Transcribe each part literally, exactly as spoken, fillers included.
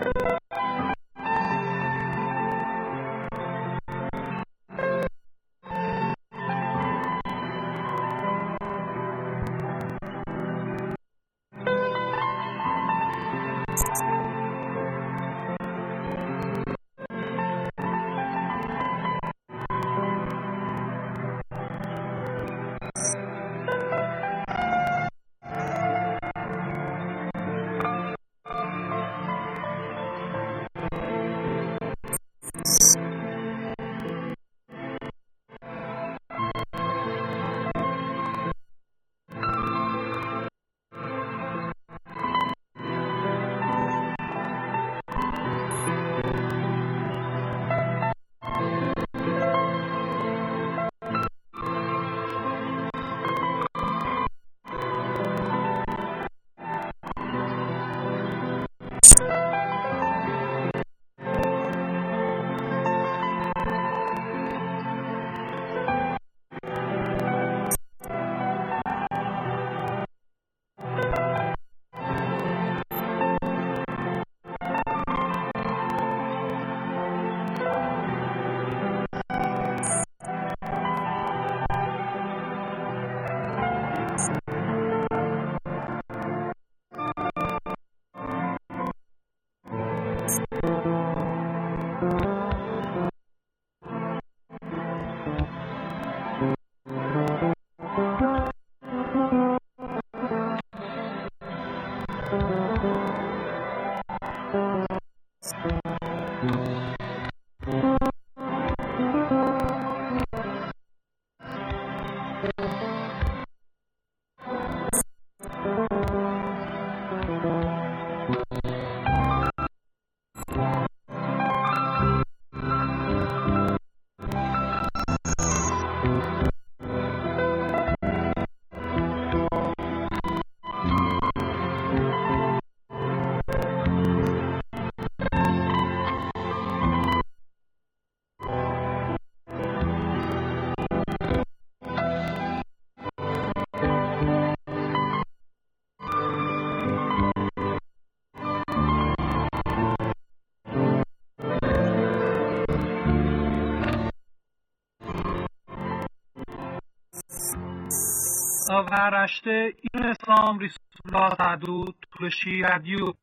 Avaraşte İslam Resulullah Tadu Tulshi Radio.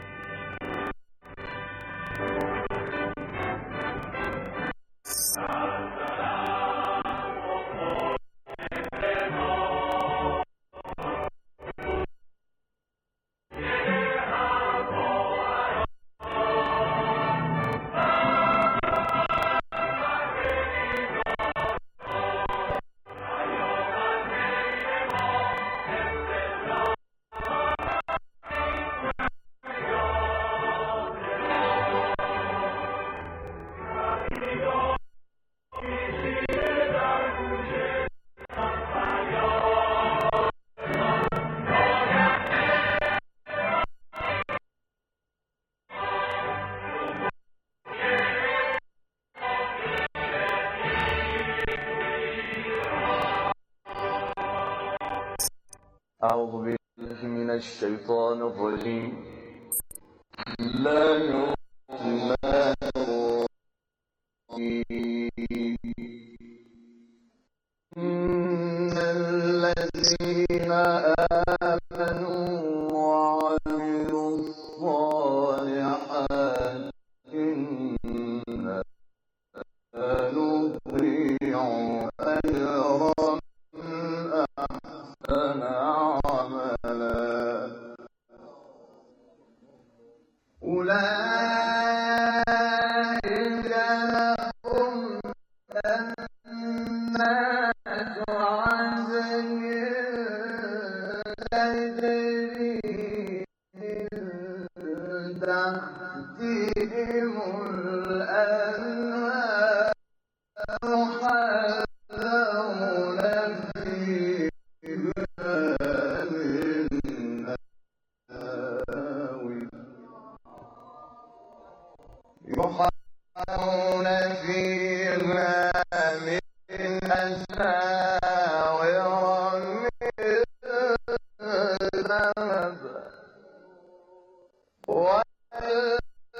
أعوذ بالله من الشيطان الرجيم. بسم الله الرحمن الرحيم. إن الذين آمنوا وعملوا الصالحات إنا نضيع أجر من أحسن أولئك لهم جنات عدن تجري من تحتهم الأنهار يحلون فيها من يحلون فيها من أساور من ذهب والبسوا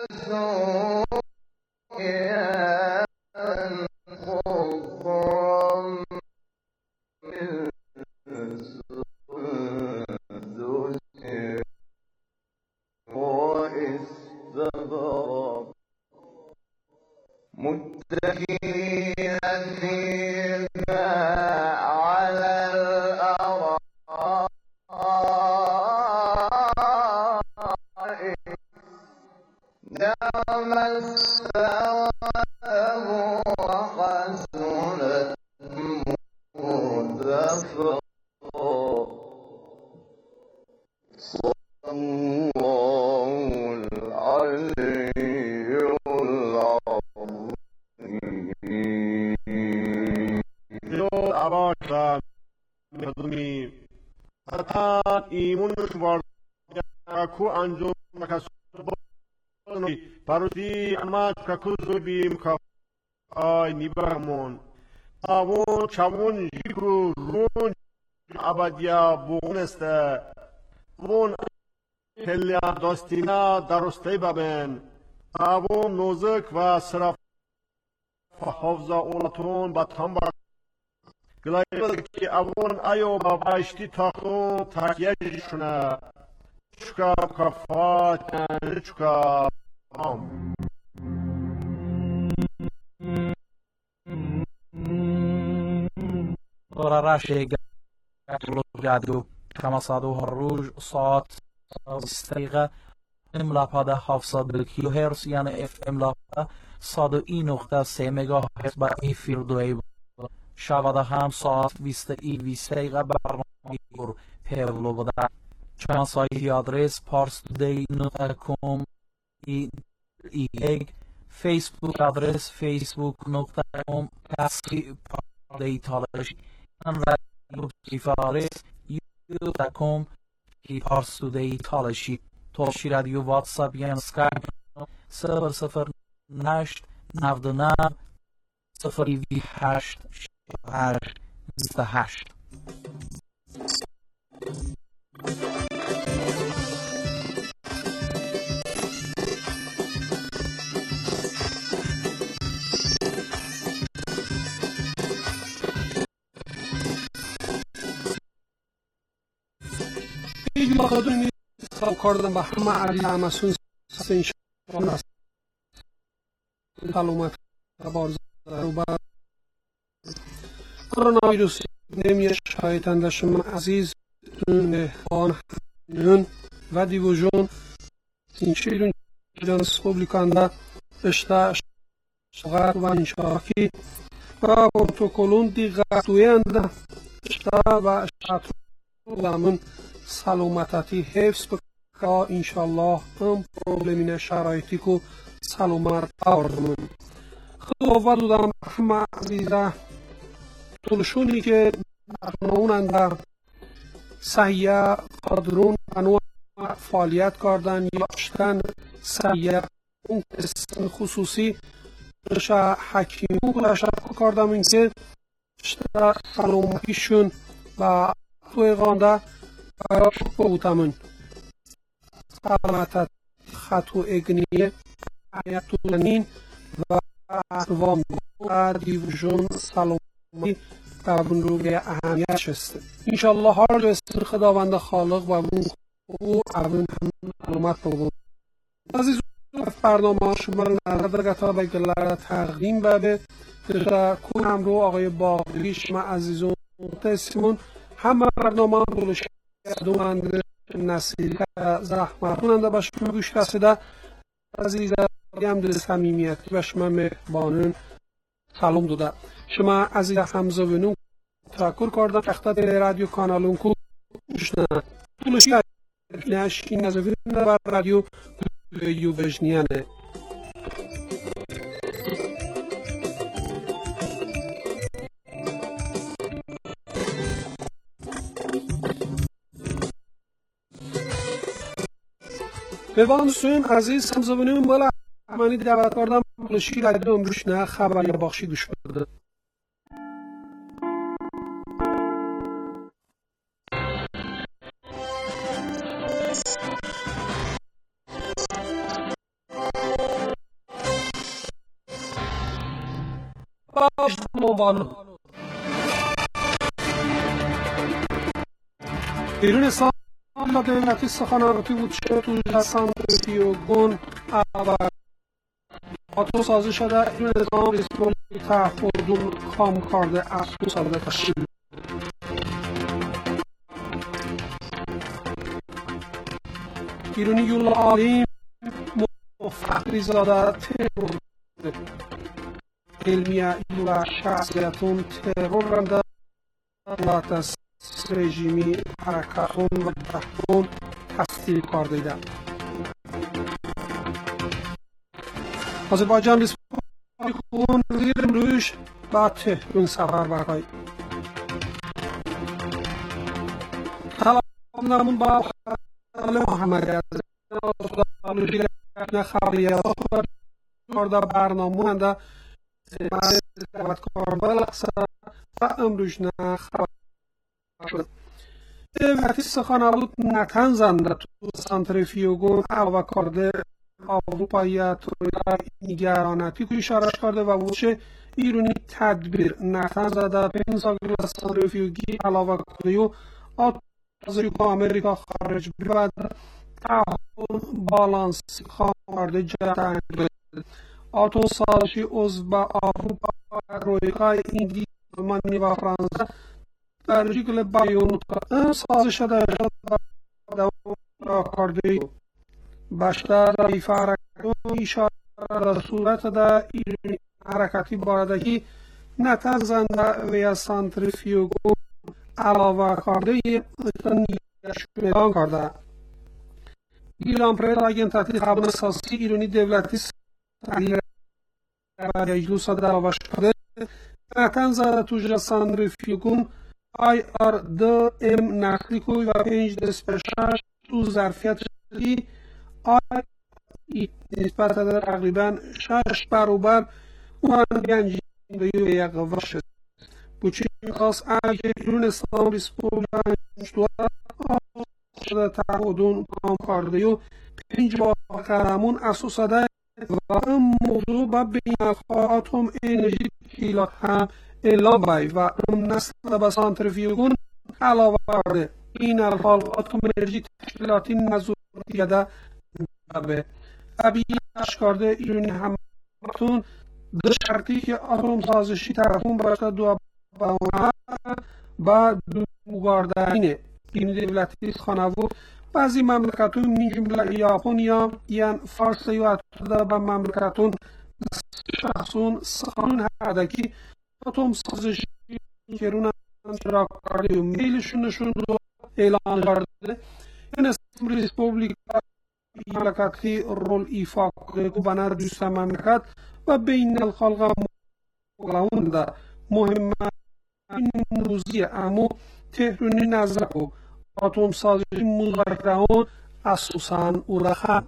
Aku anjum makasuboni paruti amat kakuzubim ka ay nibaramon avon chavon jikru run abadia buguneste avon helia dostina daruste baben avon nozik va sraf hafza olaton batam ba glayber ki avon ayo babashti takhon takyajishuna Чука кафа, чука ам. ورا راشي قاعدو كما صادوها الروج صوت استيغة املا پاده هفتصد کیلو هرتز یعنی اف املا صد و این نقطه سه مگا هرتز با افیر دوی شواده هم ساعت بیست ای بیست دقیقه برنامه بر پیولو بوده چند سایتی آدرس پارس دی نقطه کام ای ایگ فیسبوک آدرس فیسبوک نقطه کام کسی پارس تالش ان رادیو سفارش یوتیوب نقطه کام کی پارس دی تالشی توشی رادیو واتساپ یا اسکایپ صفر صفر نشت نود و نه صفر وی هشت هشت بیست هشت این مقادمی سلام کردم به همه علی همسون سین شما است معلومات خبر رو با کرونا ویروس نمیشه شایدند شما عزیز مهمان و دیوژن این شیرین جان سپوبلیکاندا اشتا شغار و انشاکی و پروتکلون دیگه اشتا و اشتاتون سلامتی حفظ بکا انشالله هم پروبلمین شرایطی که سلامت آوردمون خدا دادم همه عزیزه طولشونی که نوننده سحیه قادرون انواع فعالیت کردن یا اشتن سحیه اون خصوصی شا حکیمون تشکر کردم اینکه اشتا سلامتیشون و توی غانده براش بودمون سلامت خطو اگنیه حیاتولنین و اروام و دیوژن سلامتی قبول رو به اهمیت شسته انشالله هر جست خداوند خالق و اون او اون هم معلومات بود عزیز برنامه شما رو نظر گتا بگلر تقدیم بده در کنم رو آقای باقری شما عزیزون تسیمون همه برنامه رو دومند نسیل زحمت کننده باش گوش رسیده عزیز هم دل صمیمیت و شما مهربانون سلام داده شما عزیز حمزه بنون تشکر کردم تختات رادیو کانالون کو گوشنه طولشی نش این نزوین بر رادیو یو وجنیانه ببان سوین عزیز حمزه بنون بالا منی دعوت کردم طولشی رادیو گوشنه خبر یا بخشی گوش بده موبایل ایران اسلام و دولتی سخنرانی بود که تو جسان و گون و آتو سازی شده ایران اسلام ریسپولیک تحفردون کام کرده از دو سال تشکیل ایرانی یولا عالیم موفق فخریزاده ترور علمیه و شخصیتون ترورنده دولت از رژیمی حرکتون و دهتون تصدیل کار دیده. آذربایجان ریسپوبلیکون زیر روش با تهران سفر برای سلام نمون با خلال محمدی از خبریت کرده برنامه هنده سبت کاربل و امروش نه خبر شد. دولتی سخنرانی نتن زنده تو سانتریفیوگون علاوه کرده اروپایی توی نگرانتی که اشاره کرده و وچه ایرانی تدبیر نتن زده پنساگری سانتریفیوگی علاوه کرده و آتازی که امریکا خارج برد تحول بالانسی خارده جهت آتو سازشی عضو با اروپا رویکای انگلیس آلمانی و فرانسه در شکل بیان سازش در کرده بیشتر ضعیف حرکت اشاره در صورت در ایرانی حرکتی باردگی نتن زنده و سانتریفیوگون علاوه کرده میدان کرده. ایران پرس آگنتاتی خبر اساسی ایرانی دولتی تحلیل در اجلوس در آواش کرده نتن زده توجه سانتریفیوگون آی آر دو ام نقلی کوی و پنج دسپشش تو ظرفیت شدی آی ای نسبت در تقریبا شش برابر اون گنجی به یک ورش بچه خاص اگه ایران اسلام ریسپوبلیکا انشتوار شده تعهدون کام کرده و پنج با قرمون اساساده و این موضوع با بین اتم انرژی تشکیلات هم اعلام بای و اون نسل به سانتریفیوگون علاوه کرده این الحال اتم انرژی تشکیلاتی نزور دیده به طبیعی اشکارده ایرانی همتون دو شرطی که اتم سازشی طرفون باشه دو با دوگاردنینه این دولتی خانوو بعضی مملکتون من جمله یاپونیا یان فارس یا اتده به مملکتون شخصون سخنون هدکی اتم سازشی کرون را کرده و میلشونشون رو اعلان کرده این اسم ریسپوبلیکا مملکتی رول ایفا کرده و بنار دوست مملکت و بین الخلق مقلون ده مهم این روزی امو تهرونی نظر و اتم سازشی مذاکره‌ها اساساً اورخه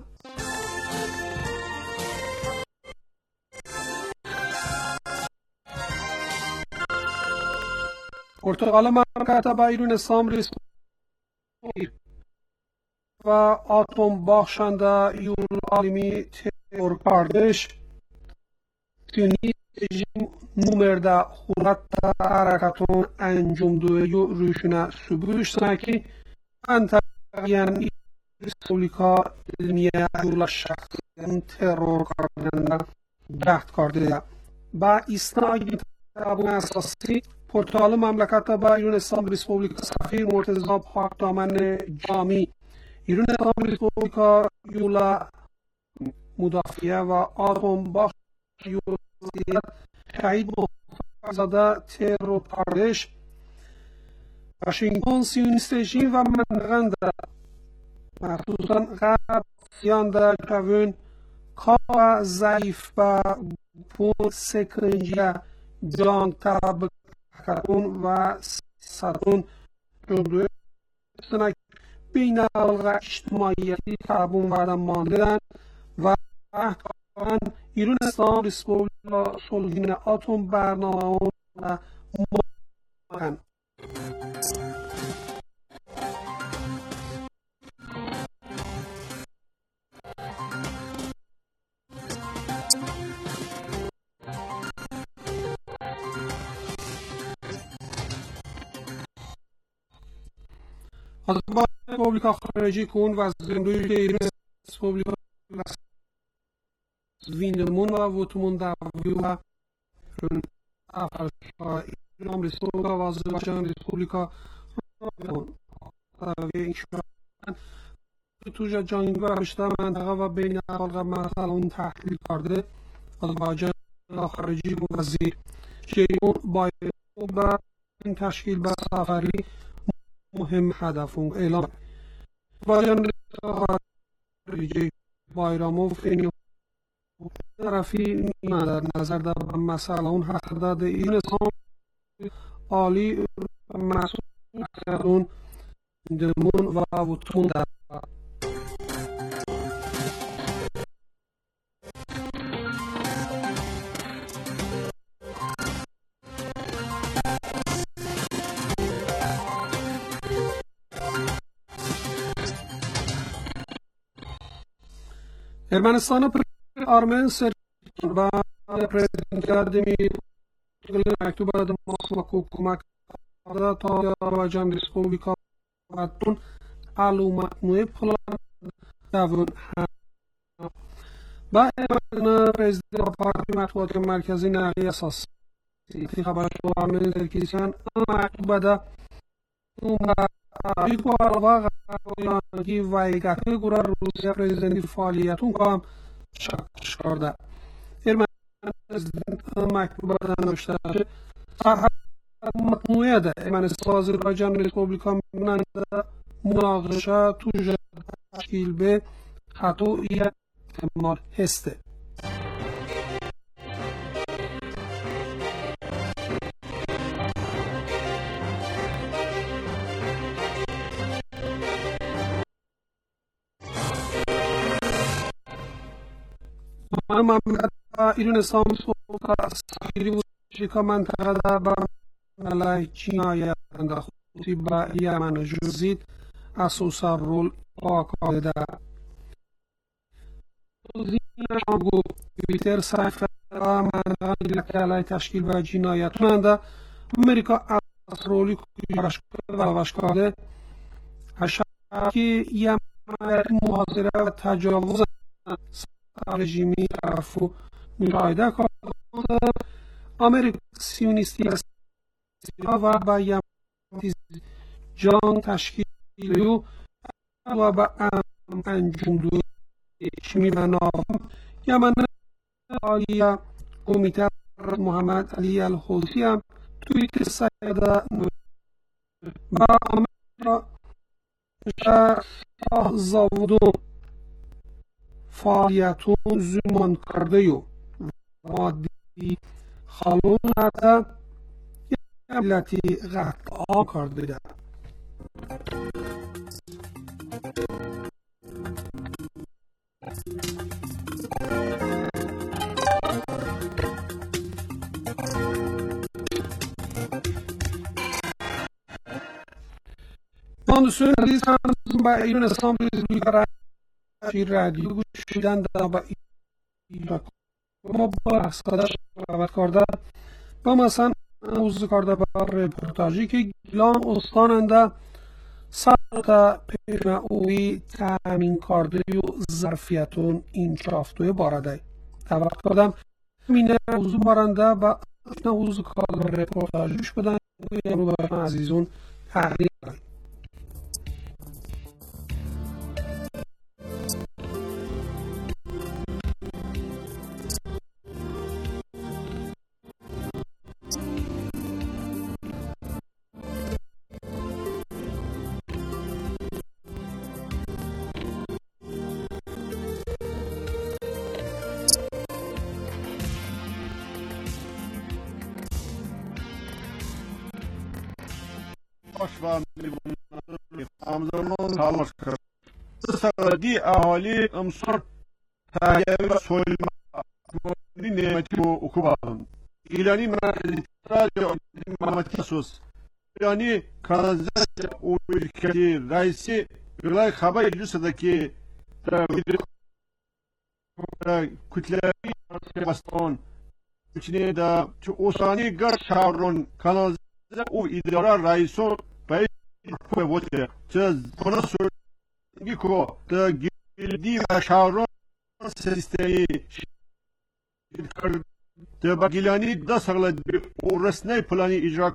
پرتغال مملکت با ایران اسلام ریسپوبلیک و اتم بخشنده یول عالمی ترور کردش تونی رژیم نمرده خورت حرکتون انجام دوی و روشنه سبوش سنکی منطقیان ریسپوبلیکا علمیه یول شخصی ترور کردن جهت کرده با ایستان تابون اساسی پرتغال مملکت با ایران اسلام ریسپوبلیکا سفیر مرتضی پاکدامن جامی ایران اسلام ریسپوبلیکا یولا مدافعه و اتم بخش یولا شهید زاده ترور کردش واشنگتن سیونیست رژیم و منطقه مخصوصا غرب سیان در کوین کار ضعیف و پول سکرنجی جان تاب کارون و ساتون جدول سنک بین الغا اجتماعیتی تابون بعد ماندن و احتمالاً ایران اسلام ریسپوبلیکا صلحین اتم برنامه و ممکن آذربایجان ریسپوبلیکا خارجی کن و زندوی ایران ریسپوبلیکا ویندمون و وطمون دعوی و افرشا ایران ریسپوبلیکا و آذربایجان ریسپوبلیکا دعوی این شدن توش جنگی و بیشتر منطقه و بین خلق مثلا اون تحلیل کرده آذربایجان خارجی وزیر شیعون باید و این تشکیل به سفری مهم هدف اعلام آذربایجان خارجی بایراموف این طرفی در نظر در مسئله اون حقداد این نظام عالی مسئول اون دمون و وطون در ارمنستان آرمن سرچین و پرزیدنت اکادمی مکتوب داد مخمکو کمک داد تا آذربایجان ریسپوبلیکا باتون علو مجموعه پلان دوون با ارمن پرزیدنت پارتی مطبوعات مرکزی نقلی اساسی خبر شو آرمن ترکیسیان مکتوب داد ایکو علاوه قرارگی و ایگاتی گرار روسیه پرزیدنتی فعالیتون کام شکش کرده ارمن پرزیدنت مکتوب نوشته سرحد مجموعه ده ارمنستان آذربایجان ریسپوبلیکا میمونند مناقشه توش تشکیل به حتی یک احتمال هسته مملکت ایران اسلامی سفیری و شرکا منطقه در به علیه چین آیدند خصوصی به یمن جزید اساسا رول آکاده در توضیح شامگو بیتر صحفه منطقه علیه تشکیل به جنایت کننده امریکا از رولی کارش کرده اشکی یمن محاضره و تجاوز رژیمی طرفو مشاهده کرده امریکا سیونیستی و با یمن جان تشکیل و با انجام دوی شمی و نام یمن عالی کمیته محمد علی الحوثی هم توییت سیده با امریکا شاه زاودون فعالیتون زمان کرده و مادی خالون حتی ملتی قطع آن کرده ده ماندسون عزیز هم با ایران اسلام ریزبولی رادیو گوش شدن در با ایران ما با حسادش روابط کرده با مثلا موضوع کرده با رپورتاجی که گیلان استاننده ساعت پیشمعوی تامین کرده و ظرفیتون این چافتوی بارده دعوت کردم همینه موضوع بارنده با موضوع کرده رپورتاجیش بدن رو با عزیزون تحلیل کنیم و امزرمان تلاش کرد سعودی اهالی امسر تهیه و سویلما نعمتی و اکوبان ایرانی مرکزی تراجع محمدی سوس ایرانی kanalizasyon ülkesi reisi Gülay Kaba İdris'deki kütlevi baston içine de Osani Gar Şahrun kanalizasyon o idara reisi ve vote çöz konu söyledi ko da girdi ve Şahrun sistemi de Bagilani da sağladı o resmi planı icra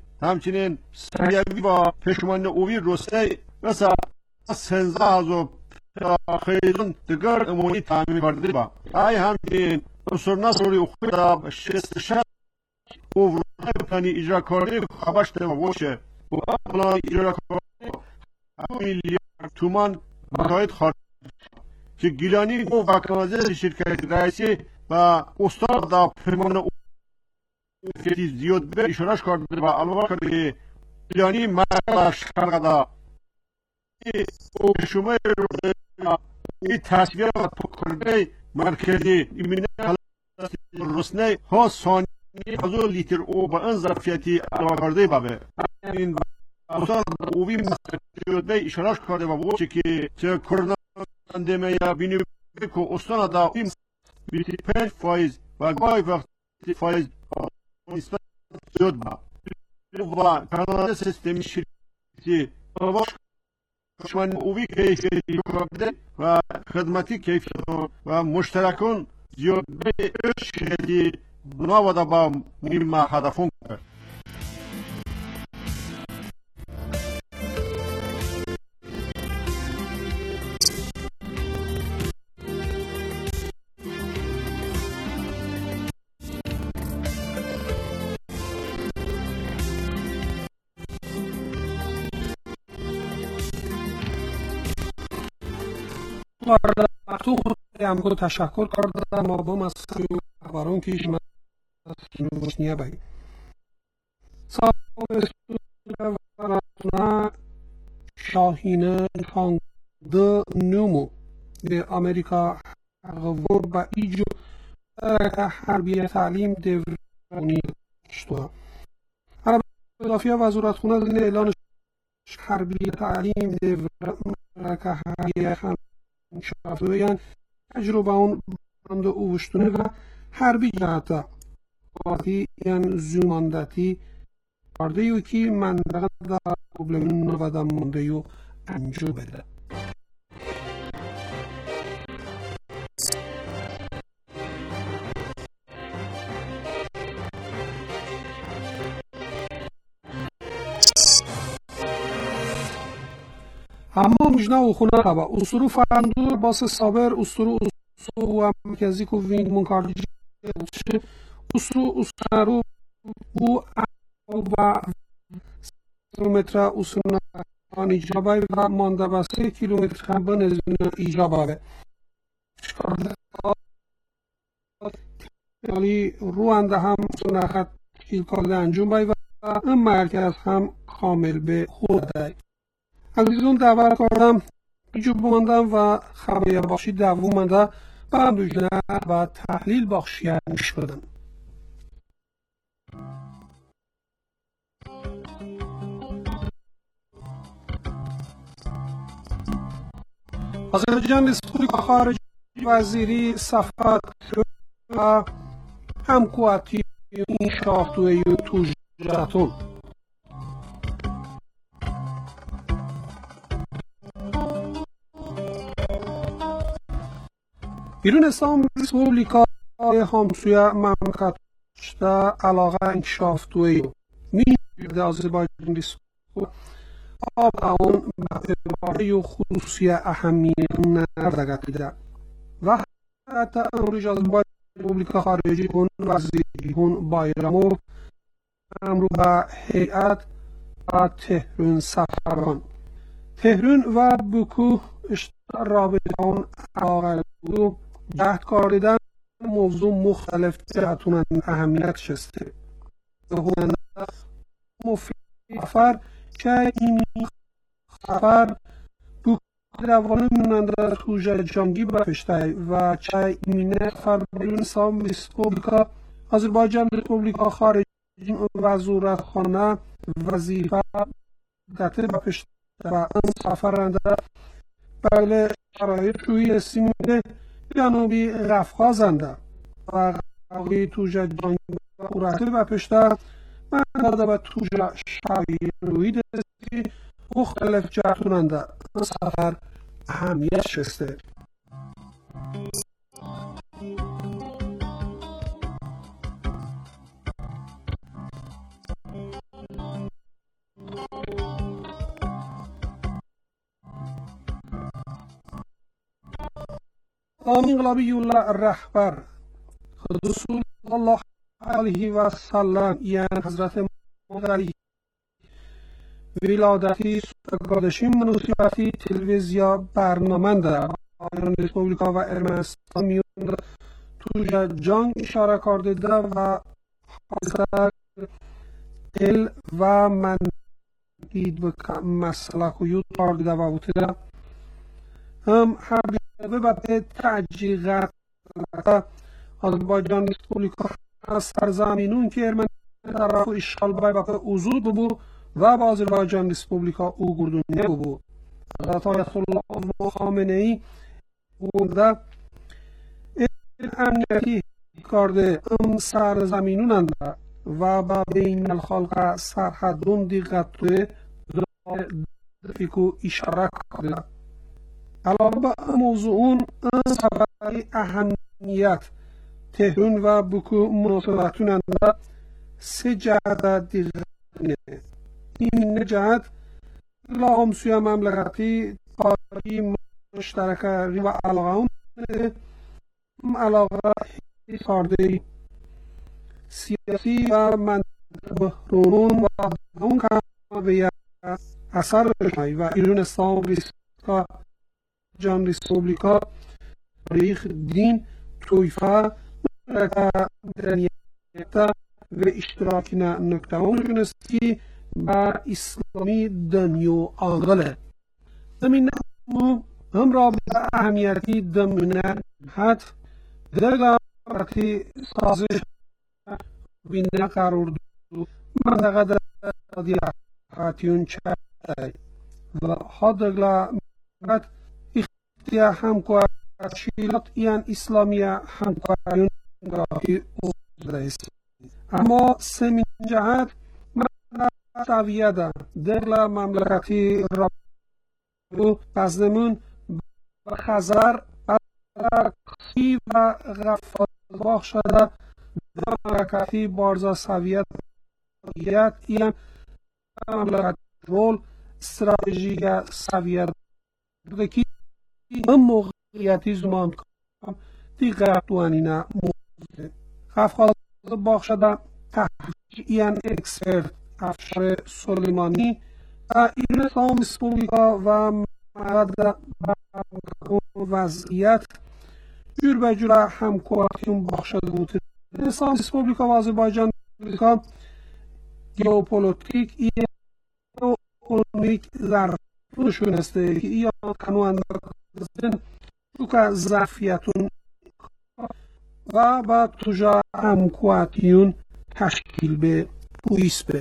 همچنین سریعی و پشمان اوی روسته مثلا سنزه از و خیزون دگر امونی تعمیم کرده با ای همچنین سرنا سوری خدا شست شد او پلانی اجرا کرده خبرش تمام باشه و پلان اجرا کرده میلیارد تومان متعهد خارج که گیلانی و وکالت شرکت رئیسی و استاد دا پیمان او که زیاد به اشارش کرده و علاوه کرده گیلانی مرد شرق دا او شما این تصویر کرده مرکزی ایمینه رسنه ها ثانی هزار لیتر او با این ظرفیتی علاوه کرده بابه این استاد اوی مسئول به اشارش کرده و بوده که چه کرونا اندیمه یا بینی که استاد دا این بیست و پنج فایز و گاهی وقت فایز نسبت زیاد با و کانال سیستمی شرکتی شما اوی کیفیتی کرده و خدمتی کیفیتی و مشترکان زیاد به شرکتی نواده با مهم هدفون کرد. تو هم کو تشکر کردم ما با مسئول اخبارون که شما بوسنیا بای صاحب شاهین خانده نومو به امریکا غور با ایجو حربی تعلیم دورانی شد. عرب اضافی وزارت خونه زیر اعلان حربی تعلیم دورانی حربی شافویان تجربه اون بند اوشتونه و حربی جهتا آتی یعنی زماندتی کرده یو که منطقه در پروبلم نوادم مونده یو انجام بده. اما مجنا و خونه خبا اصرو فرندو باس صابر اصرو اصرو و مرکزی که وینگ منکارجی اصرو اصرو او و کیلومتر اصرو آن ایجابای و مانده بسته کیلومتر خمبه نزدون ایجابای یعنی روانده هم سنخط تشکیل کرده انجام بای و این مرکز هم کامل به خود دای. عزیزون دعوت کردم ایجو بماندم و خبر بخشی دوم مانده و هم دوجنه و تحلیل بخشی میش کردم. آذربایجان رسپوبلیک خارجی وزیری صفات و همکواتی این شاهدوی توجهتون بیرون اسلام رسپوبلیکا همسوی مملکت شده علاقه انکشاف دوی میده آذربایجان رسپوبلیکا آب اون باره و خصوصی اهمیت نردگت دیده و حتی امروز آذربایجان رسپوبلیکا خارجی کن وزیری کن بایرامو امرو به هیئت و تهران سفر کن تهران و بکو اشتر رابطه اون علاقه دو جهد کاردن موضوع مختلف جهتون اهمیت شسته هنده مفید خفر که این خفر بکو دوانه میوننده توجه جانگی برفشته و چه ایمینه خفر بیرون سام رسپوبلیکا آذربایجان رسپوبلیکا خارجی وزارت خانه وظیفه دته برفشته و این سفرنده بله شرایط روی سیمه جنوبی قفقازنده و قوی توجه جانگی و قرهته و پشته من داده به توجه شایی روی دستی مختلف جهتوننده سفر اهمیت شسته. آمین انقلابی رهبر رسول الله علیه و سلم یعنی حضرت محمد ولادتی سوگادشی منوسیاتی تلویزیا برنامه ایران ریسپوبلیکا و ارمنستان میون تو جنگ اشاره کرده ده و حاضر ال و من دید به مسئله کویوت کرده و بوده هم حبیبه و به تعجیق آذربایجان ریسپوبلیکا سرزمینون که ارمن طرف اشغال بای و اوزود ببو و با آذربایجان ریسپوبلیکا او گردونه ببو حضرت آیت الله خامنه ای بوده این امنیتی کرده ام سرزمینون انده و با بین الخلق سرحدون دیگت فیکو اشاره کرده علاوه به موضوعون سبب اهمیت تهرون و بکو مناسبتون انده سه جهت دیگه این جهت لاهم سوی مملکتی تاریخی مشترک و علاقه اون علاقه کارده سیاسی و منطقه رونون و اون که به اثر رشنایی و ایران اسلام ریسپوبلیکا جان ریسپوبلیکا تاریخ دین تویفه مدرنیت و اشتراکی نکته اون جنستی با اسلامی دنیو آنگله زمین هم را به اهمیتی دمونه حد درگاهی سازش بینه قرار دو منطقه در دیاتیون چه و حدگلا مد اختیار همکار تشکیلات این اسلامی همکاریون گراهی او درست اما سمین جهت سویه ده در مملکتی را پزدمون و خزر برخی و غفاق شده در مملکتی بارزا سویت این مملکت رول استراتژیک سویت که این موقعیتی زمان کنم دیگر دوانینه موضوع غفاق باق شده این اکسپرت افشار سلیمانی ایران اسلام ریسپوبلیکا و مرد وضعیت جور به جور همکاریون بخشده بود اسلام ریسپوبلیکا و آذربایجان ریسپوبلیکا گئوپولیتیک ای اکونومیک ظرفشون هسته که ای کنو اندازن تو که ظرفیتون و بعد توجا همکاریون تشکیل به پویس به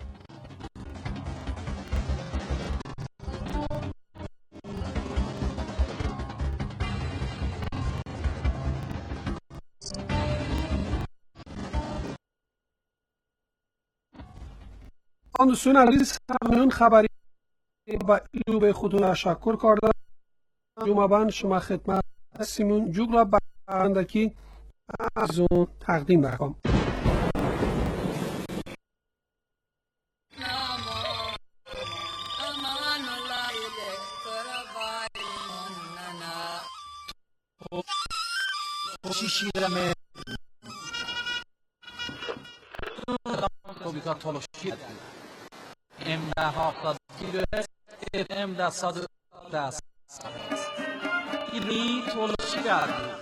آن دوستان عزیز همون خبری با ایلو به خودتون تشکر کردم جمعه شما خدمت سیمون جوگ را برندکی از اون تقدیم بکنم شیشیرمه توبیکا تلاشی ام ده هفتاد کیلو ام ده صد دست ایلی تلاشی کرد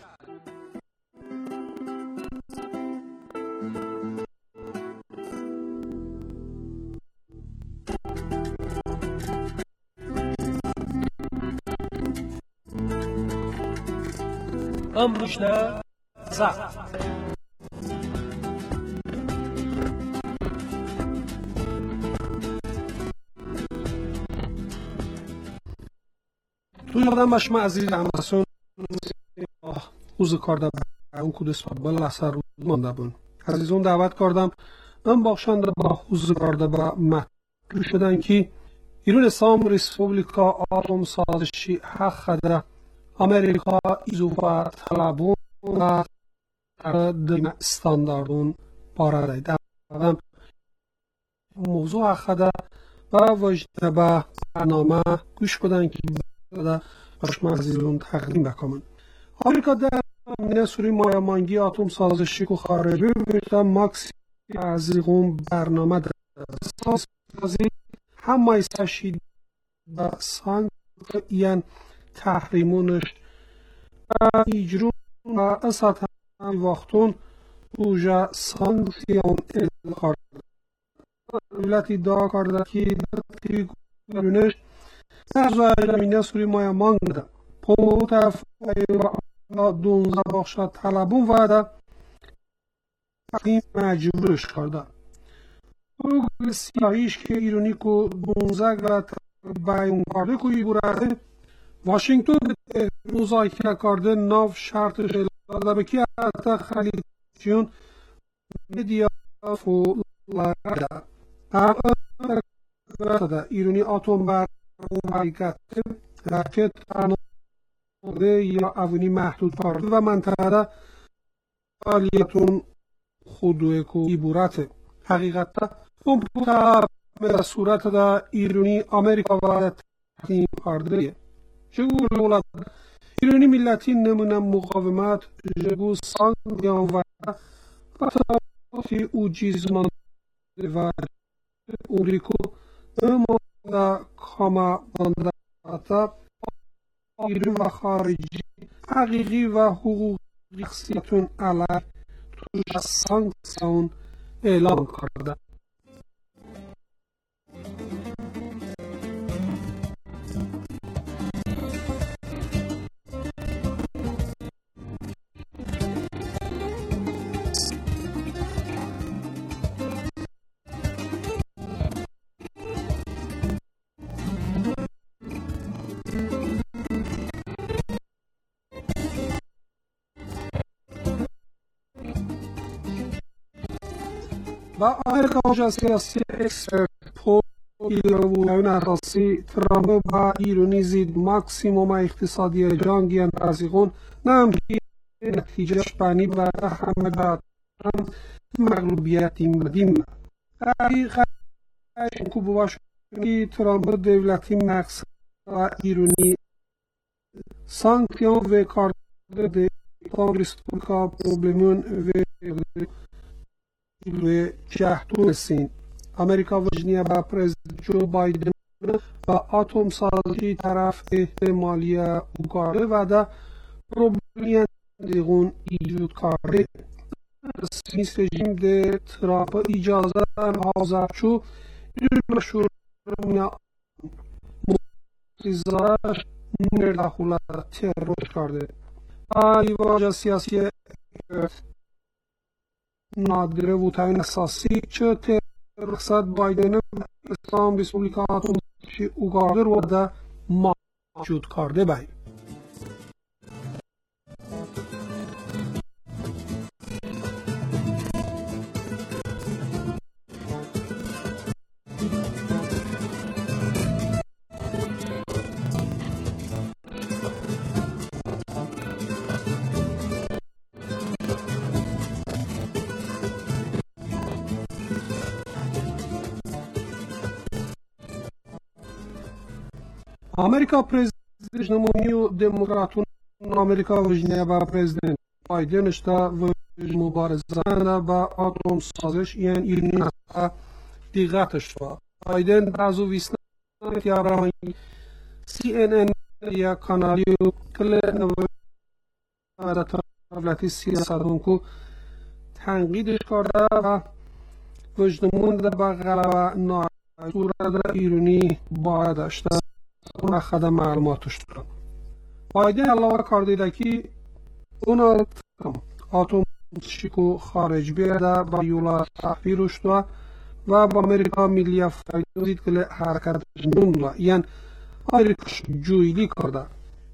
ام روشنه زد تو یادم باش ما عزیز همسون اوز کارده اون کودس و بل اثر رو مانده بون عزیزون دعوت کردم ام باخشند با اوز کارده با مطلوب شدن که ایران اسلام ریسپوبلیکا آتوم سازشی حق خدره امریکا ایزوفا طلبون و در استانداردون پاره داید موضوع حق خدره و وجده به برنامه گوش بدن که برای شما عزیزون تقدیم بکنم آمریکا در زمینه سوری مایمانگی اتم سازشی و خارجی بیشتر ماکسی از قوم برنامه دارد. سازی همه سشید و سانگ یعن تحریمونش و ایجرون و اسات هم وقتون اوجا سانکسیون ادخار دولتی دا کرده که در گرونش در زمینه سوری مایمانگ دارد. پومو طرف دونزه بخشا طلبون وعده این مجبورش کرده. او سیاهیش که ایرانی که دونزه گرد بیان کرده که ایبورده واشنگتن به مذاکره کرده ناف شرطش اعلام بکی حتی خلیجیون مدیا فولارده هم ایرانی اتم بر حقیقت راکت یا اوانی محدود کرده و منطقه فعالیتون خودوی که ایبورته حقیقتا کمپیوتر به صورت دا ایرانی امریکا و تحریم کرده جگو دولت ایرانی ملتی نمونه مقاومت جگو سانگیان و فتاتی او جیزمان و امریکا اما دا کاما بنداتا ایران و خارجی حقیقی و حقوقی شخصیتون علیه توش سانکسیون اعلام کرده. و آمریکا وجه سیاسی اکسپرت پول ایران اساسی ترامپ و ایرانی زید ماکسیموم اقتصادی جنگی رازیقون نمکی نتیجهش بانی بعد همه بعد هم مغلوبیتی مدیم حقیقت که باشونی ترامپ دولتی مقصد و ایرانی سانکسیون و کارده کانگریس که پروبلمون و به جهتون سین امریکا وجنیه با پرزیدنت جو بایدن و اتم سازی طرف احتمالی اوکاره و دا پروبلین دیگون ایجود کرده سیس رژیم ده ترامپ اجازه حاضر شو ایجود شروع مستیزارش نردخوله تروش کرده ای واجه سیاسی نادره و تاین اساسی چه ترخصت بایدن اسلام ریسپوبلیکاتون اوگارده رو ده موجود کرده بایی امریکا پرزیدنت نمونیو دموکراتون امریکا وجنیه با پرزیدنت بایدن اشتا و مبارزان با اتم سازش یعن ایرانی نسخه دیگتش و بایدن بعضو ویسنه یا برای سی ان ان یا کانالیو کل نویدت دولتی سیاستون که تنقیدش کرده و وجدمون در با غلبه ناصورت ایرانی باید داشته اون خدا معلوماتش دارم بایدن علاوه کرده که اون اتم شیکو خارج بیاده با یولا تحفیرش دو و با امریکا ملی فایده دید که حرکت نمونه یعنی امریکا جویلی کرده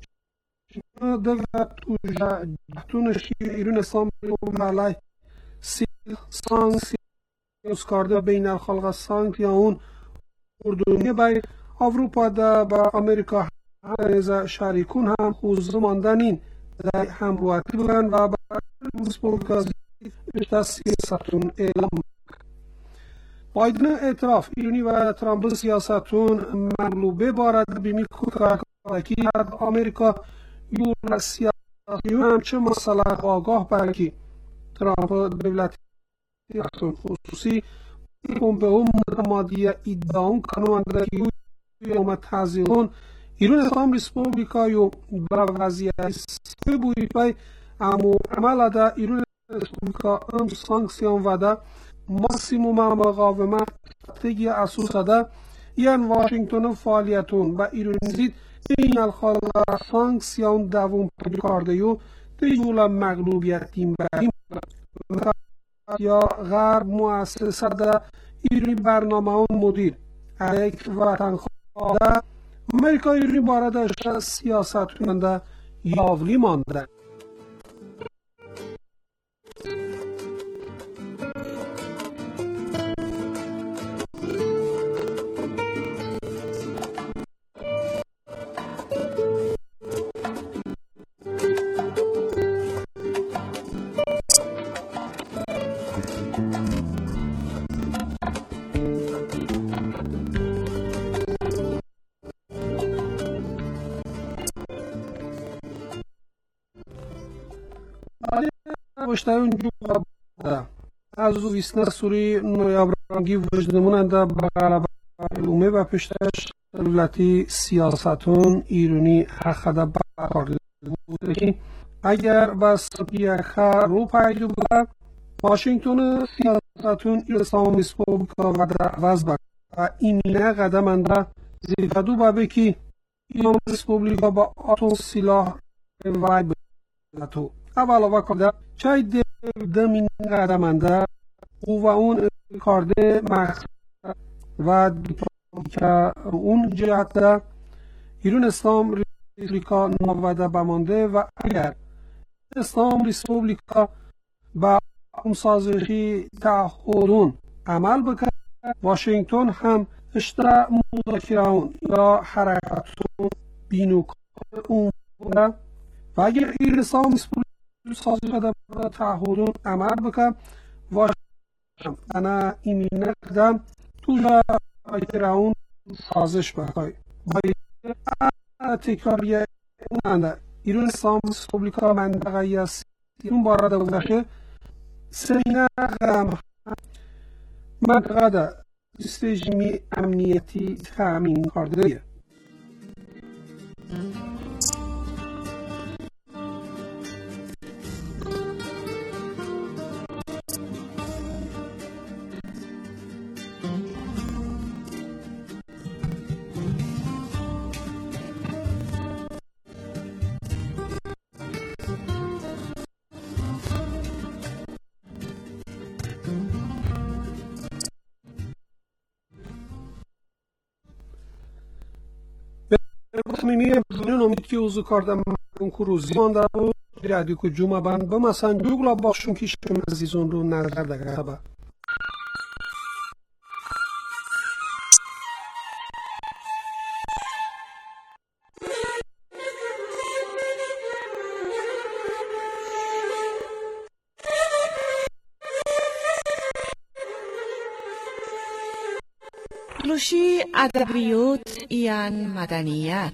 دولت اوجا جهتونش ایران اسلام علیه سیل سانگ سیوز کرده بین الخلق سانگ یا اون اردونی بای اروپا دا با امریکا هم شریکون هم خوز ماندنین در همروحتی بودن و با ریسپوبلیکا بیشتر سیاستون اعلام بایدن اعتراف ایرانی و ترامپ سیاستون مغلوبه بارد بیمی که امریکا یور سیاست سیاسیون همچه مسئله آگاه برکی ترامپ دولتی خصوصی پومپئو مادی ادعا کننده که اومد تحضیرون ایران اسلام ریسپوبلیکایو با وضعیت سوی بوید بای امو عمل ده ایران ریسپوبلیکا ام سانکسیون وده ماکسیموم مقاومت استراتژی اساس ده یان واشنگتن فعالیتون و ایران زید این الخال سانکسیون دوم پریکاردیو دیولا مغلوبیت تیم بریم یا غرب مؤسسه ده ایرانی برنامه اون مدیر علیک وطن خواهده امریکا ایرانی باردش سیاست کننده یاولی مانده. باشتای اونجا بوده از او ویسنه سوری نویابرانگی وجدموننده بغلبه علومه و پشتش دولتی سیاستون ایرانی حقده برکارده بوده که اگر بس بیخه رو پیدو بوده واشنگتن سیاستون اسلام ریسپوبلیکا و در عوض بکن و ایمینه قدمنده زیدادو بابه که اسلام ریسپوبلیکا با آتون سلاح وای بوده علاوه کرده چای دمین قدمنده او و اون کارده مقصد و که اون جهت ده ایران اسلام ریسپوبلیکا نووده بمانده و اگر اسلام ریسپوبلیکا با اون سازشی تعهدون عمل بکنه واشنگتن هم اشترا مذاکره اون یا حرکتون بینو اون و اگر ایران اسلام ریسپوبلیکا سازش شده و تعهدون عمل بکن واشنگتن انا ایمینه قدم تو جا اون سازش بکن باید تکراری اوننده ایران اسلام ریسپوبلیکا منطقه یاسی اون بارده بوده سینه غم منطقه ده استجمی امنیتی تامین کرده می‌بینیم بدون امید که اوضاع کردم کنکوروزی مانده و رادیو که جمعه بند به مثلا جوگلا باشون که شما عزیزان رو نظر دقیقه خبر تلوشی ادبیات ایان مدنیت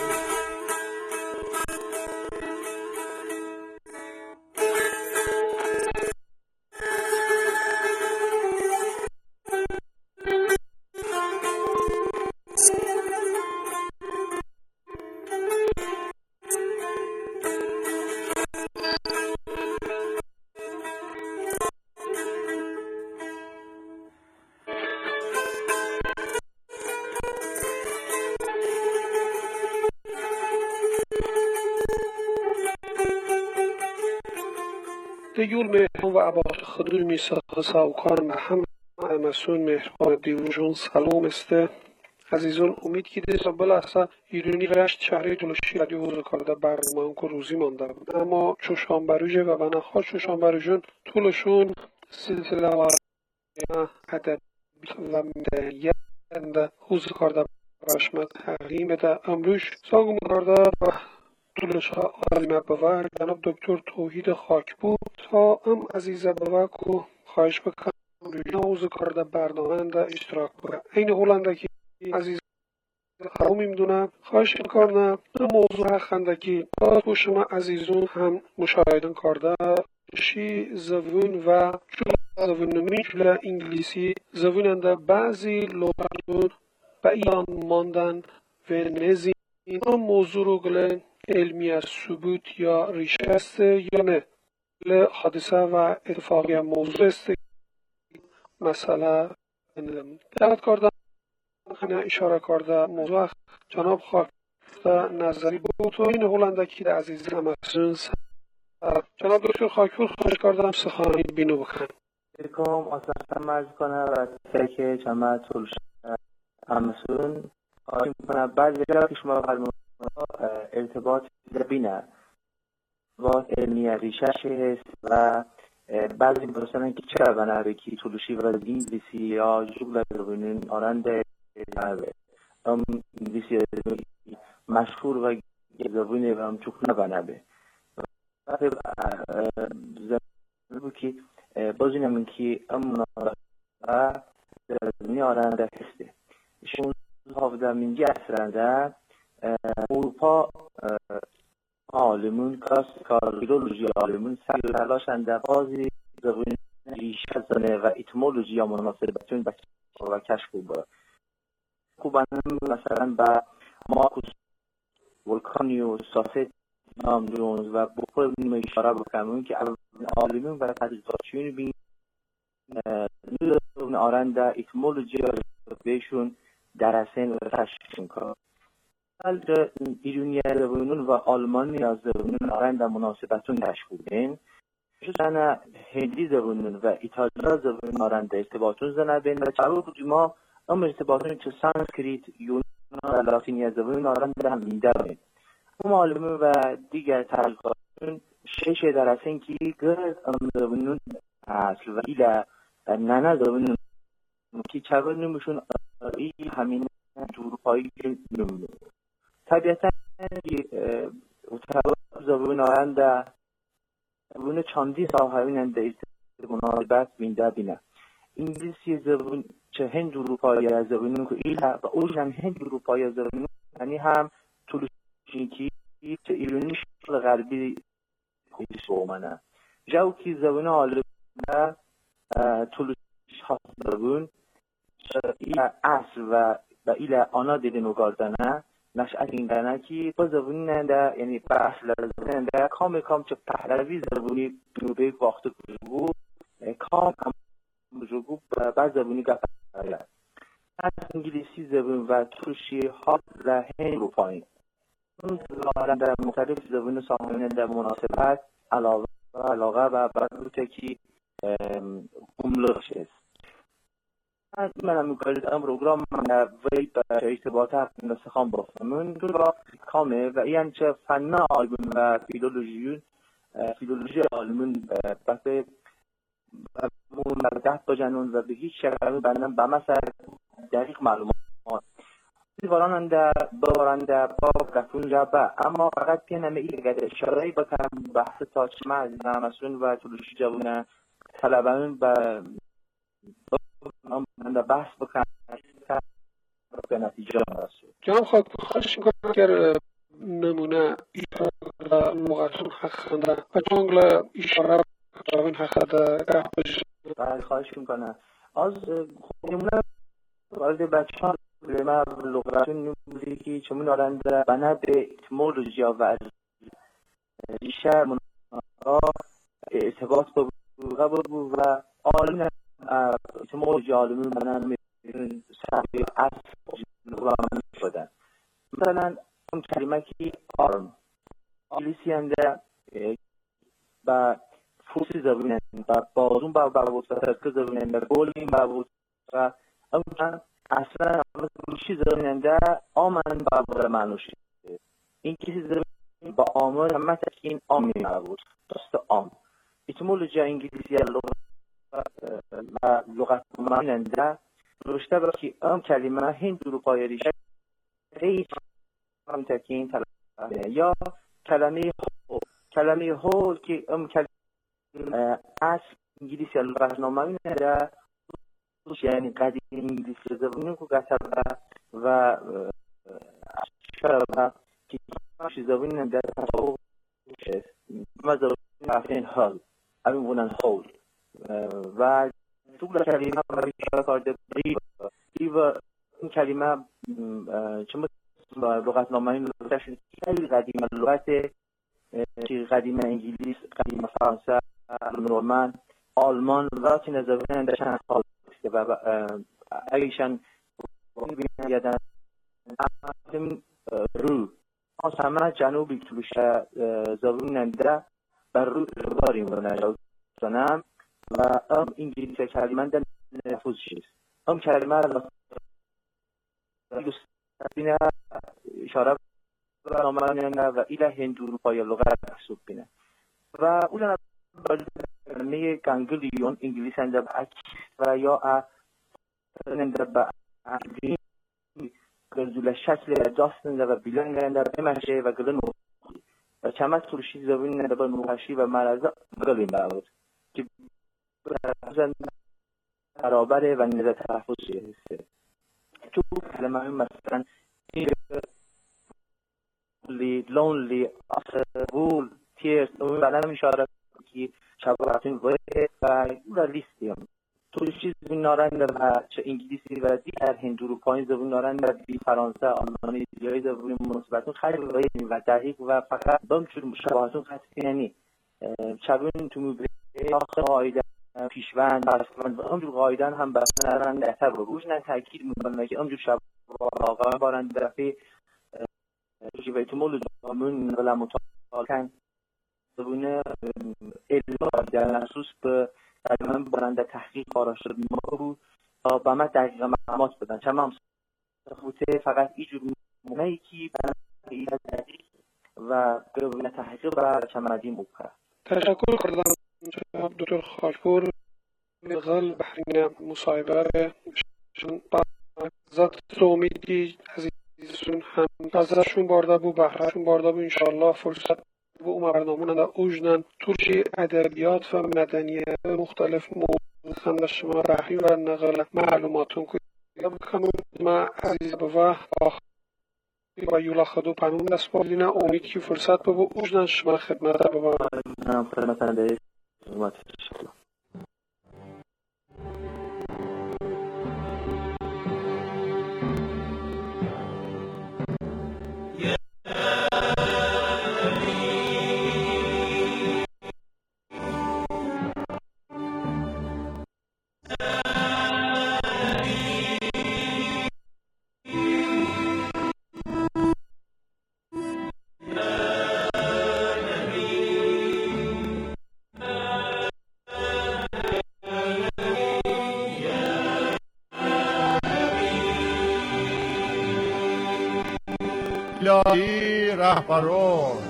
دیول مهران و عباس خدوی میساق ساوکار محمد مسون مهران دیوژون سلام استه عزیزان امید که دیسا بلحظه ایرانی رشت شهری تلوشی رادیو حوض کرده برنامه که روزی مانده بود اما چوشان بروژه و بناخواه چوشان بروژون طولشون سلسله و ادبی و مدنیت حوض کرده برشمت حقیم ده امروش ساگم کرده و طولشها عالمه بور جناب دکتر توحید خاک بود تا ام عزیزه بوک و خواهش بکنم روی حوض کرده برنامه ده اشتراک بکنم این هولنده که عزیز خواهم میدونم خواهش میکنم موضوع خندکی با شما عزیزون هم مشاهدن کرده شی زبون و زبونمی جل انگلیسی زبوننده بعضی لغتون به ایران ماندن و نزی این موضوع رو گلن علمی از ثبوت یا ریشه است یا نه گل حادثه و اتفاقی موضوع است مسئله دعوت کردم خانه اشاره کرده موضوع جناب خاک نظری بود و این هلندکی در عزیزی همسون جناب دکتر خاکپور خواهش کردم سخانی بینو بکن علیکم اصلا مرز کنه و که جمعه طول همسون خواهی میکنه بعد ویجا که شما فرمون ارتباط بینه با علمی ریشش هست و بعضی برسنن که چرا بنابه که طولشی و انگلیسی یا جغل بینن آرنده ام انگلیسی مشهور و زبونه و هم چوک نبنابه زبونه که بازی نمین که ام مناسبه زبونه آرنده هسته شون هفته منجی اصرنده اروپا عالمون کاس کارولوژی عالمون سعی تلاشنده بازی زبونه ریشه زنه و اتمولوژی یا مناسبتون و کشف بود خوبانم مثلا با مارکوس ولکانی و ساسیت نام جونز و بخور نیم اشاره بکنم که عالمون و تحقیقاتشون بین نوزون آرنده اتمولوژی بهشون درسین و تشکیل کنم ایرونی زبونون و آلمانی از زبونون آرنده مناسبتون تشکیل بین شدن هندی زبونون و ایتالیا زبونون آرنده ارتباطون زنه بین و چرا بودی ما ام ارتباطون که سانسکریت یونان و لاتینی زبونون آرنده هم میده بین اما عالمون و دیگر تحقیقاتون شش درسین که گرد ام زبونون اصل و ایله ننه زبونون که چرا نمیشون ای همین اروپایی نمونه طبیعتا زبون آرنده زبون چندی ساحویننده مناسبت بینده بینه انگلیسی زبون چه هند اروپایی زبونون که ایله و اوشن هند اروپایی زبونون یعنی هم طولشینکی چه ایرونی شکل غربی خودی سومنه جو که زبون آلمانه طولشینش هست زبون ایله اصل و و ایله آنا دیدن و گاردنه نشأت این دنه که با زبونی ننده یعنی با اصل زبونی ننده کام کام چه پهلوی زبونی بروبه وقت بجوگو کام کام بجوگو با زبونی گفت از انگلیسی زبون و توشی ها رهن رو پایین اون در مختلف زبون سامنه در مناسبت علاقه علاقه و برده که املغش است من هم میکنید ام پروگرام وی به ارتباط نسخان بافمون دو را کامه و این چه فنه آلمون و فیلولوژیون فیلولوژی آلمون بسه مردهت بجنون و به هیچ شکل بندن به مثل دقیق معلومات دیواراننده بارنده باب گفتون جبه اما فقط پینمه این گده اشارهی بکنم بحث تاچمه از نامسون و طولوشی جوونه طلبان به من بحث بکنم به نتیجه رسول جناب خاک خواهش میکنم اگر نمونه اشاره لغتون حق خنده و جنگل اشاره جاوین حق خنده باید خواهش میکنم از نمونه وارد بچه ها ما لغتون نمودی که چمون آرنده بنا به اتمولوژی و ریشه مناسبه ارتباط با بود و آلمان اتمولوژی آلمون بنا به سبی اصل نقرامن شدن مثلا اون کلمه که آرم انگلیسی هنده با فوسی زبونن با بازون با بربود و ترک زبونن با گولین بربود و اون اصلا روشی زبوننده آمن بربود معنوشی این کسی زبون با آمر همه تشکین آمی بربود دست آم اتمولوژی انگلیسی و لغت ماننده رشته با که ام کلمه هند اروپایی ریشه هیچ هم تکین طلبه یا کلمه هو کلمه هو که ام کلمه اصل انگلیسی لغت ماننده یعنی قدیم انگلیسی زبونی که گتبه و شربها که زبون در تصاوب ما زبون عفین حال همین بودن حول و طول کلمه برای کارده و این کلمه چون لغت نامه لغتش خیلی قدیمه، لغت قدیم انگلیس، قدیم فرانسه، رومان، آلمان و چین زبان در چند سال است و اگرشان بیادن همین رو از همه جنوبی طولش زبان در بر رو داریم و نجاتنم و ام انگلیسی کلمه در نفوذ شد. ام کلمه بینه اشاره و نامانه و ایله هندو اروپایی لغت محسوب بینه و اون کلمه گانگلیون انگلیس اندر اکس و یا اندر با اگرین گرزول شکل داست اندر و بیلنگ اندر بمشه و گلن و چمت ترشی زبین اندر با نوحشی و مرزا گلین باود که برابره و نظر تحفظ شده تو کلمه هم مثلا lonely, wool, tears و بعدم اشاره که شباهتون وره و اون لیستیم تو چیز نارنده و چه انگلیسی و دیگر هندو اروپایی زبون نارنده و دی فرانسه آلمانی دیگه زبون مناسبتون خیلی وره و دقیق و فقط بام چون شباهتون خطی یعنی شبون تو مبره آخر قایدن پیشوند و همجور قایدن هم بسن نارنده اثر رو روش نه تاکید میکنه که همجور شباهتون بارنده رفی که به احتمال جامعون و لمطال کن زبونه علم در نصوص به علمان برنده تحقیق قرار شد ما رو تا به من دقیقه معلومات بدن چه هم سخوته فقط ایجور مونهی که برنده ایجاد دقیق و به تحقیق و چمدیم بکر. تشکر کردم جناب دکتر خاکپور غل بحرین مصاحبه شون با ذات امیدی عزیزشون هم ازشون بارده بو بحرشون بارده بو انشاءالله فرصت بو اون برنامه نده اوجنن ترشی ادبیات و مدنیت مختلف موضوع شما بحری و نقل معلوماتون کنید بکنم ما عزیز بوه و یولا خدو پنون دست بادینه امید که فرصت بو اوجنن شما خدمت بوه خدمت ده خدمت شما الهی رهبران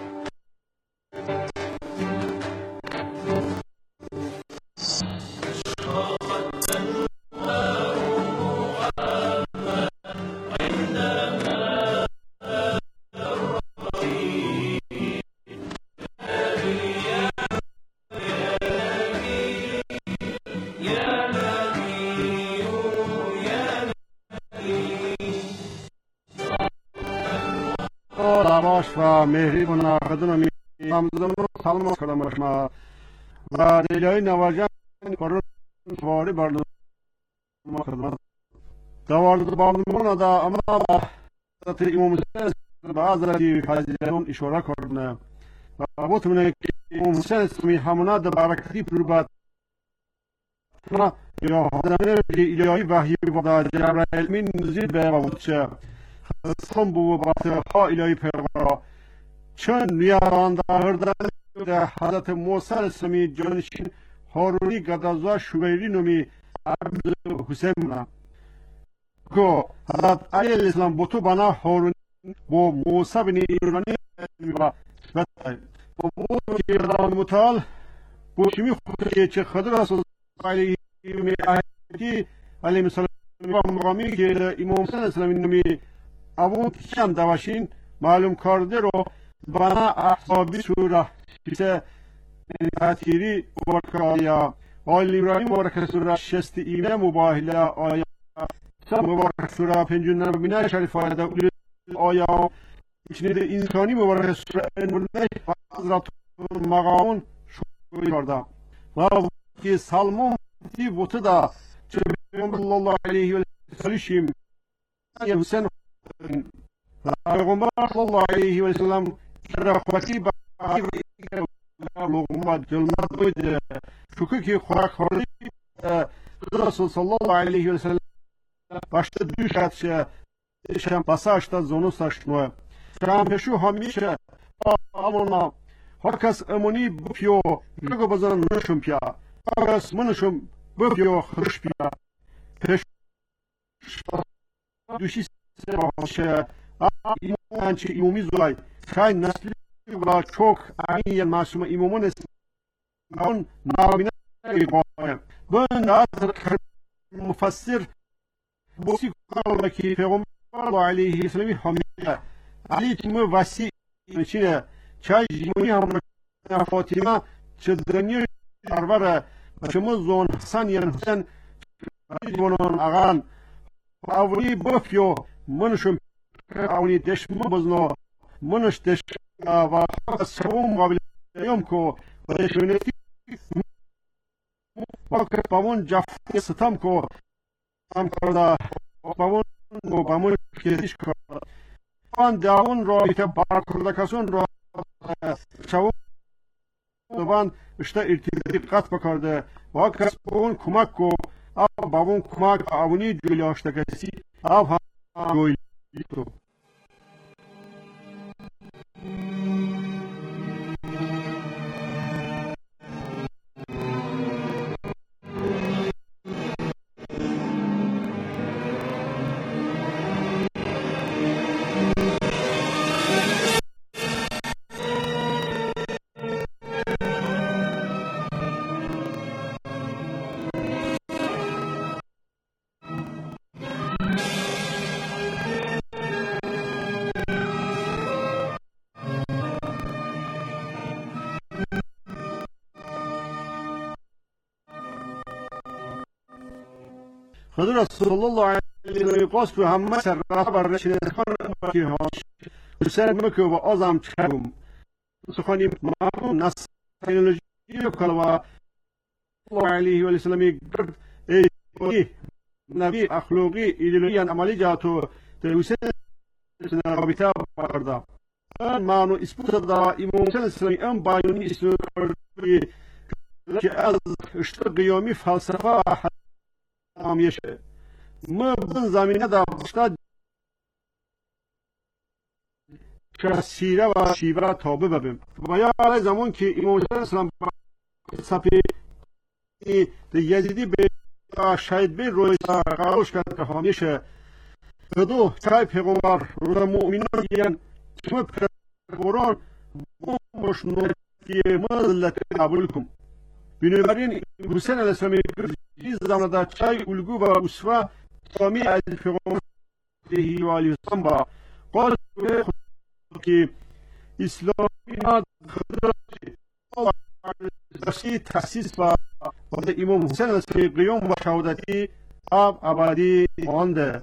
باش و مهری و ناقدون می همزدان رو سلام کردم رشما و دیلای نواجه کرن سواری بردن ما کردم دوارد باردمون دا اما با امام حسین با حضرتی فضیلتون اشاره کردن و بوتمونه که امام حسین اسلامی همونه دا برکتی پربات یا حضرت الهی وحی و دا جبرائیل من نزید به بودشه خم بو بات ها الهی پیغمبر چون نیاران داردن در حضرت موسی اسلامی جانشین هارونی گدازا شویری نمی عبد حسین منا کو حضرت علی الاسلام بوتو بنا هارونی بو موسی بن ایرانی و بو که رام متعال بو شمی خودی چه خضر رسول علیه می عهدی علیه السلام مقامی که امام حسین اسلامی نمی ابو کشم دواشین معلوم کرده رو بنا احسابی سوره شیسه تطهیری مبارکه آیا آل ابراهیم مبارکه سوره شست اینه مباهله آیا مبارک سوره پنجون نبینه شریف آیده آیا içinde de insani mübarek surenin Hazreti Mağam'ın şöyle orada. Ve ki salmon ti botu da Peygamber sallallahu aleyhi ve sellem ya Hüseyin Peygamber sallallahu aleyhi ve sellem rahmeti bakir lokma gelmez buydu. Çünkü ki Kur'an Resul sallallahu aleyhi ve sellem başta düşerse şam pasajda zonu saçma. Şampiyşu hamiشه آمونا هر کس امونی بپیو لگو بزن نشم پیا هر کس منشم بپیو خرش پیا پش دوشی سه باشه ایمان چه ایمومی زولای چای نسلی و çok این معصوم ایمومون است اون نامینه ایقایم ben azر مفسر بوسی کار کی پیغمبر علیه السلام همیشه علی تیمو وسی چیه چای جیمونی هم فاطمه چدرنی اربره چمو زون حسن یان حسن جیمونان اغان اولی بفیو منشم اولی دشمو بزنو منش دش و سوم قابل یوم کو و دشمنتی وقت پاون جفت ستم کو هم کرده پاون و پاون کهیش کرده آن داون رابطه برکردکاسون را چون دوان işte irtibat بکرده و کس اون کمک کو آب باون کمک آونی جولی آشتکسی آب هم جولی تو حضور رسول الله علیه و قاس و همه سر بر رشید خان که هاش سر مکه و آزم چکم سخانی مفهوم نص تکنولوژی کلوا الله علیه و سلم گرد ای نبی اخلاقی ایدئولوژی عملی جاتو توسعه رابطه بردا معنی اثبات دا امام اسلامی ام بیانی اسلامی که از اشتراک قیامی فلسفه همیشه ما بن زمینه دا باشتا که سیره و شیوه تابع ببیم و یا علی زمان که امام اسلام صفی یزیدی به شهید به روی قراش کرد که همیشه دو چای پیغمبر روز مؤمنان دیگن شما پیغمبران مشنوکی مذلت قبول کن بنابراین حسین علیه السلام این زمانه چای الگو و اسوه تامی از پیغمبر علیه و آله وسلم با قال که اسلامی ها درسی تأسیس و امام حسین علیه السلام قیام و شهادتی آب ابدی مانده.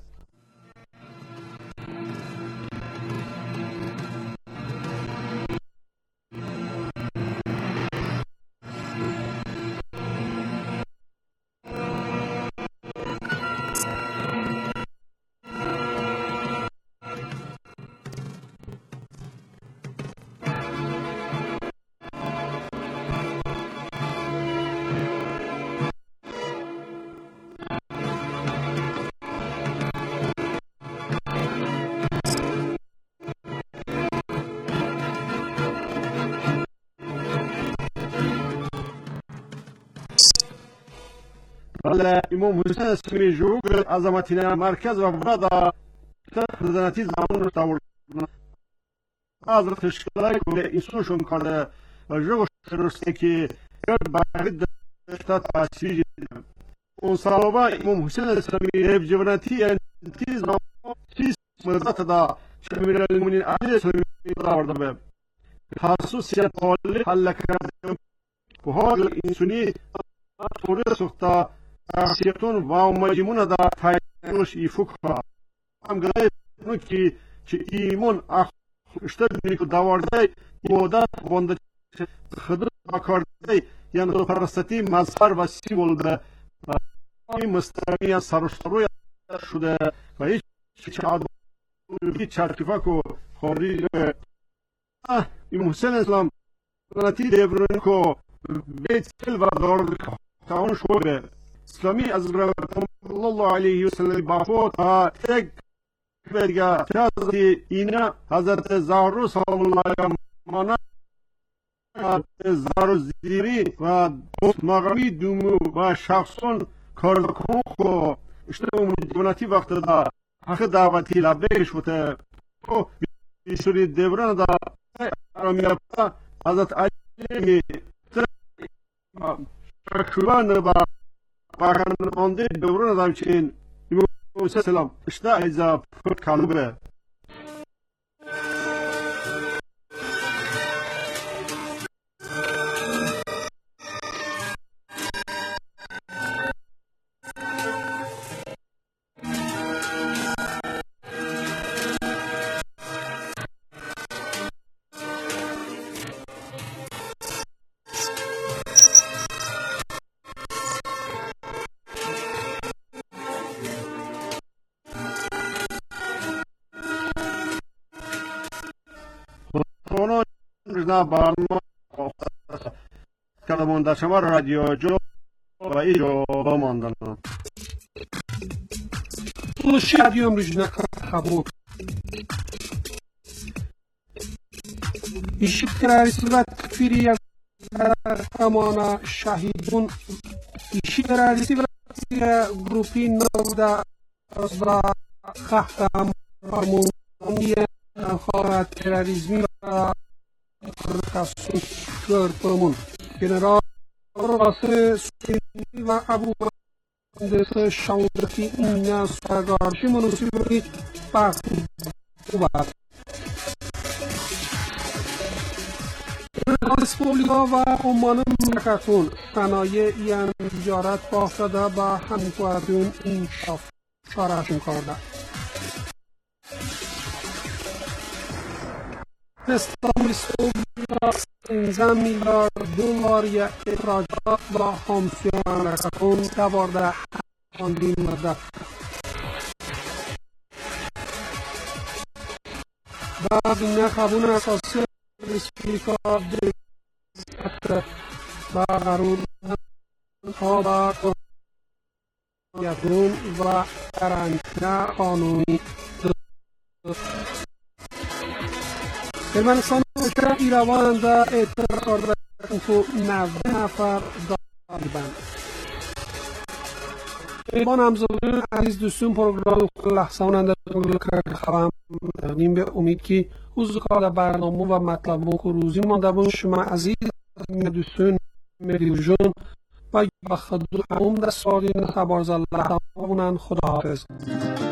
بله امام حسین اسلامی جوگر عظمتین مرکز و برادا خزانتی زمان رو تاورد از تشکیلای که اینسونشون کرده و جوگش رسته که گرد باید داشته تاثیر جدید اون سالوبا امام حسین اسلامی هیب جوانتی انتیز و تیز مدت دا شمیر المؤمنین علی اسلامی تاورده به خصوصیت حالی حل کرده و حال اینسونی طوری سخته شخصیتون و مجموعه دا تایید نوش ایفوکا هم گلای که که ایمون اخ اشتر نیکو دوارده ایموده بانده خدر بکارده یعنی دو پرستی مظهر و سیمول به این مستقیمی سرشتروی شده و هیچ هیچ چرتیفه که خارجی این حسین اسلام نتی دیورن که بیت کل و دارد کهان شده اسلامی از الله علیه و سلم بافوت ها یک برگه حضرت اینا حضرت زهرا سلام الله علیه مانا زهرا زیری و دوست مغمی دومو و شخصون کارکون خو اشتباه مجبونتی وقت دا حق دعوتی لبیش بوده بیشوری دیوران دا ارامی رفتا حضرت علی شکران با باقران آنده دیوران دا بچین موسیٰ سلام اشتا ایزا فرد کالو بره نه برنامه کلمون در شما رادیو جو و ایجو بماندن Tuluşu radiom rücüne kabul. İşit terörisi ve tekfiri yazar amana şahidun. İşit terörisi ve grupi navda azla kahtam farmundiye خواهد تروریسمی و خصوص گرپمون جنرال قاسم سویدی و ابو مهندس شاندرکی اینا سرگارشی منوسیبی بحث خوبت رسپوبلیکا و عمان مملکتون صنایع یعنی تجارت بافتاده و همکاردون انشاف شارشون کرده استانبول سیزده میلیارد دلار اخراجات و خامسوی مملکتون دوارده چندین مدت بعد نخبون اساسی رسپوبلیکا دلت و قرون ها و قرآن و قرنطینه قانونی ارمنستان که ایروان دا اعتراض تو نود نفر دارند. ایوان همزمان عزیز دوستان پروگرام لحظه‌اننده کرد خواهم داریم به امید که از کار برنامه و مطلب و روزی مانده بون شما عزیز دوستان مریجون و خدمت همون در سالین خبرز الله خداحافظ.